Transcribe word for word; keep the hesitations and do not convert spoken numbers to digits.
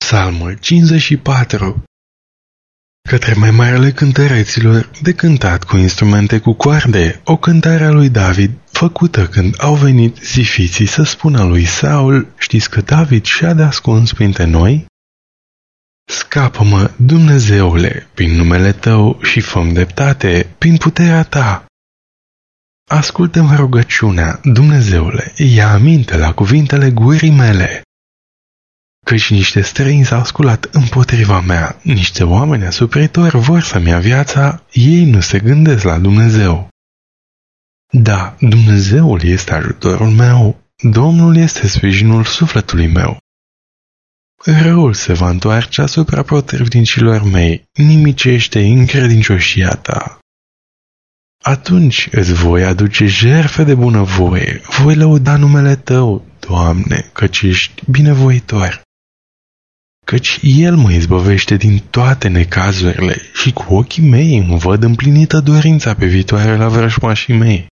Psalmul cincizeci și patru. Către mai marele cântăreților, de cântat cu instrumente cu coarde, o cântare a lui David, făcută când au venit zifiții să spună lui Saul: știți că David și-a de ascuns printre noi? Scapă-mă, Dumnezeule, prin numele Tău și fă-mi dreptate, prin puterea Ta. Ascultă-mi rugăciunea, Dumnezeule, ia aminte la cuvintele gurii mele. Căci niște străini s-au sculat împotriva mea, niște oameni asupritori vor să-mi ia viața, ei nu se gândesc la Dumnezeu. Da, Dumnezeul este ajutorul meu, Domnul este sprijinul sufletului meu. Răul se va întoarce asupra potrivnicilor mei, nimicește încredincioșia Ta. Atunci îți voi aduce jertfe de bunăvoie, voi lăuda numele Tău, Doamne, căci ești binevoitor. Căci El mă izbăvește din toate necazurile și cu ochii mei îmi văd împlinită dorința pe viitoare la vrăjmașii mei.